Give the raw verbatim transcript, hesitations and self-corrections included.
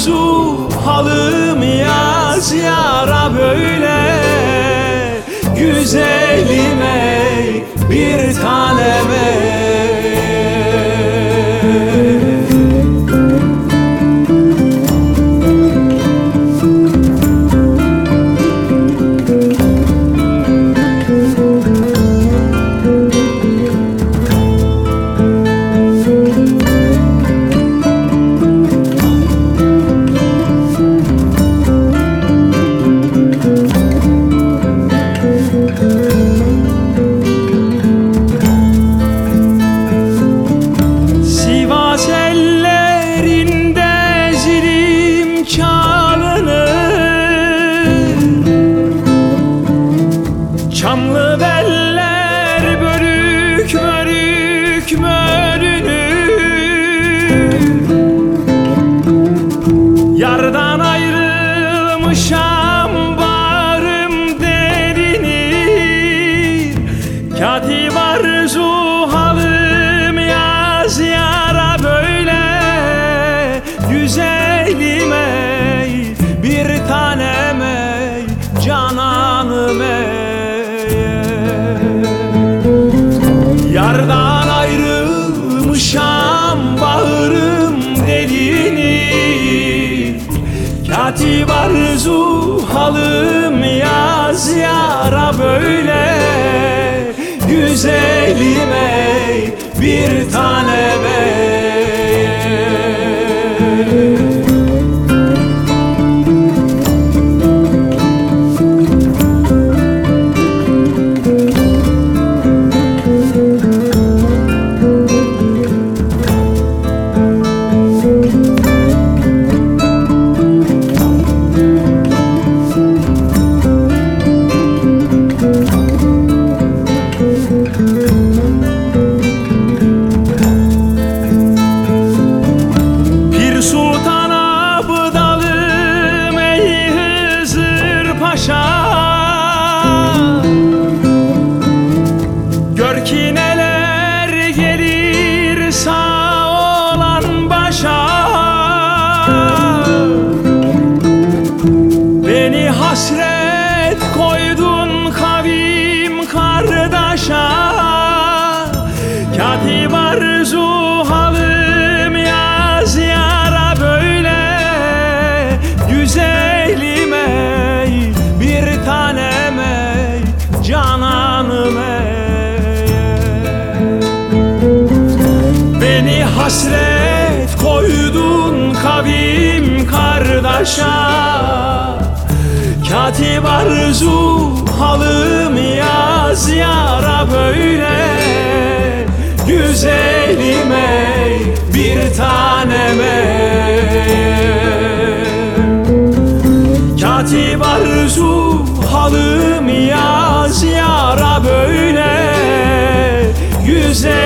arzu halım yaz yara böyle. Güzelime bir taneme. Çamlı beller börük börük bölünür. Yardan ayrılmışam bağrım derinir. Katip arzu halım yaz yara böyle. Güzelim ey bir tanem ey cananım ey. Yardan ayrılmışam bağrım delinir. Katip arzu halım yaz yara böyle. Güzelim ey bir tanem ey. Gör ki neler gelir sağ olan başa. Beni hasret koydun kavim kardeşa. Katip arzu halım yaz yara böyle. Güzelim ey bir tanem ey cananım ey. Beni hasret koydun kavim kardeşa. Katip arzu halım yaz yara böyle. Güzelim ey bir tanem ey. Katip arzu halım yaz yara böyle. Güzel